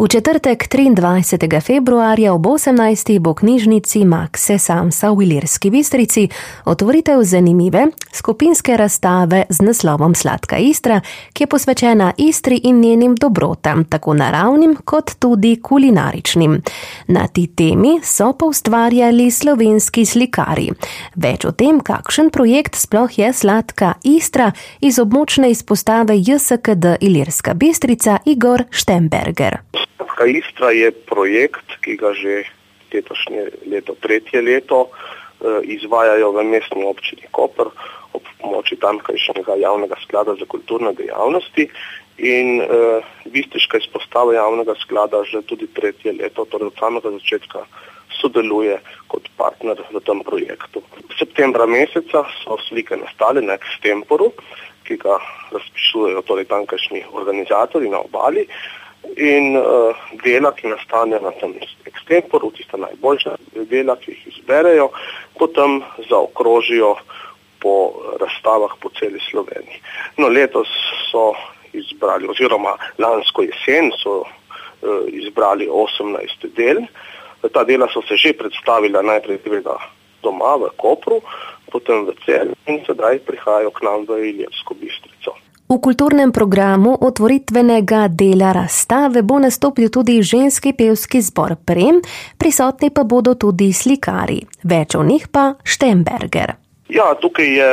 V četrtek 23. februarja ob 18. bo knjižnici Makse Samsa v Ilirski Bistrici otvoritev zanimive skupinske razstave z naslovom Sladka Istra, ki je posvečena Istri in njenim dobrotam, tako naravnim kot tudi kulinaričnim. Na ti temi so pa ustvarjali slovenski slikarji. Več o tem, kakšen projekt sploh je Sladka Istra, iz območne izpostave JSKD Ilirska Bistrica Igor Štemberger. Sladka Istra je projekt, ki ga že letošnje leto, tretje leto, izvajajo v mestni občini Koper ob pomoči tamkajšnjega javnega sklada za kulturne dejavnosti in bistriška izpostava javnega sklada že tudi tretje leto, torej od samega začetka sodeluje kot partner v tem projektu. Septembra meseca so slike nastale na extemporu, ki ga razpišujejo torej tamkajšnji organizatorji na obali. In dela, ki nastanejo na tem extemporu, tista najboljša dela, ki jih izberejo, potem zaokrožijo po razstavah po celi Sloveniji. No, letos so izbrali, oziroma lansko jesen so izbrali 18 del. Ta dela so se že predstavila najprej doma v Kopru, potem v Celju in sedaj prihajajo k nam v Ilirsko Bistrico. V kulturnem programu otvoritvenega dela razstave bo nastopil tudi ženski pevski zbor Prem, prisotni pa bodo tudi slikarji. Več o njih pa Štemberger. Ja, tukaj je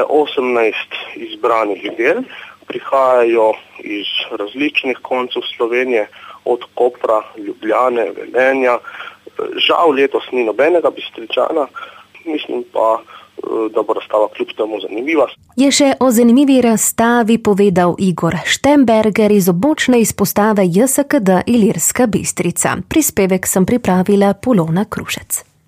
18 izbranih del, prihajajo iz različnih koncev Slovenije, od Kopra, Ljubljane, Velenja. Žal letos ni nobenega Bistričana, mislim pa, da bo razstava kljub temu zanimiva. Je še o zanimivi razstavi povedal Igor Štemberger iz območne izpostave JSKD Ilirska Bistrica. Prispevek sem pripravila Polona Krušec.